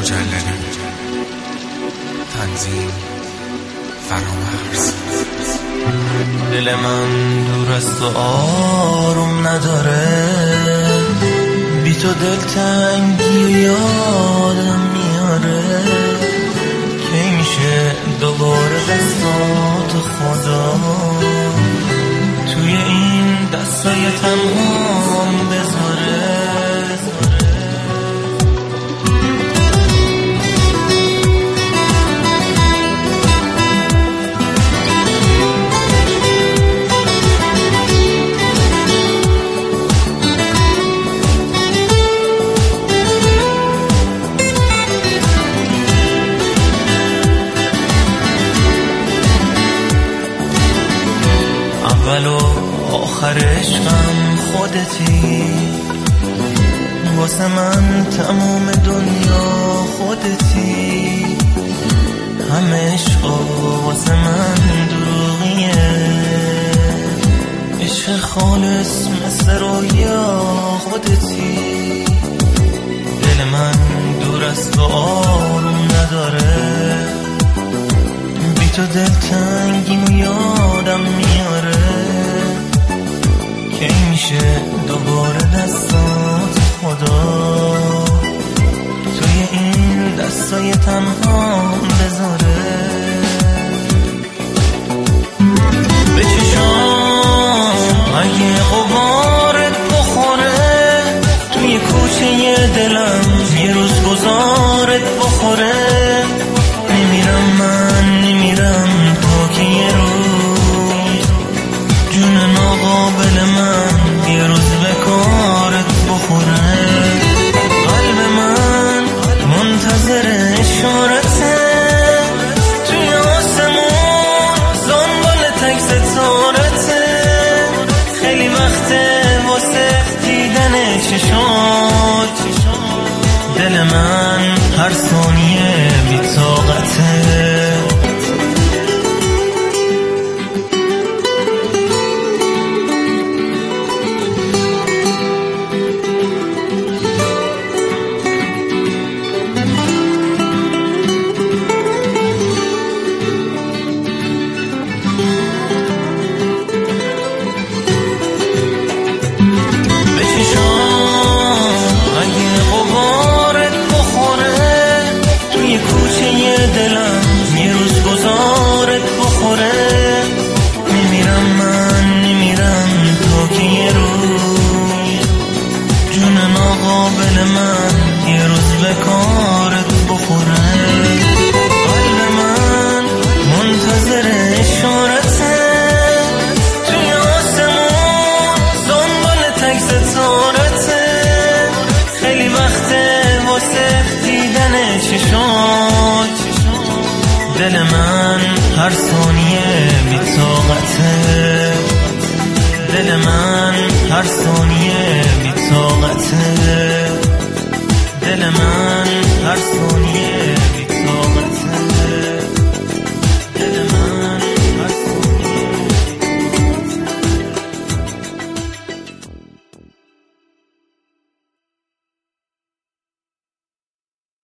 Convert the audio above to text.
جللی. تنظیم فرامرز. دل من دور از تو آروم نداره، بی تو دلتنگی و یادم میاره. کی میشه دوباره دستات خدا توی این دستای تنهام بذاره؟ اول و آخر عشقم خودتی، واسه من تموم دنیا خودتی. همه عشقا واسه من دروغیه، عشق خالص مثل رویا خودتی. دل من دور از تو آروم نداره، بی تو دلتنگیم و یادم میاره. کی میشه دوباره دستات خدا توی این دستای تنهام بذاره؟ به چشام اگه غبارت بخوره، توی کوچه دلم یه روز گذارت بخوره. نمیرم من نمیرم تا که یه روز جون ناقابل من یه روز به کارت بخوره. قلب من منتظر اشارته، توی آسمون دنبال تک ستارته. خیلی وقته واسه دیدن چشات، دل من هر ثانیه بی طاقته. دلم یه روز گذارت بخوره. نمیرم من نمیرم تا که یه روز جون ناقابل من یه روز به کارت بخوره. قلب من منتظر اشارته، توی آسمون دنبال تک ستارته. خیلی وقته واسه دیدن چشات، دل من هر ثانیه بی طاقته. دل من هر ثانیه بی طاقته. دل من هر ثانیه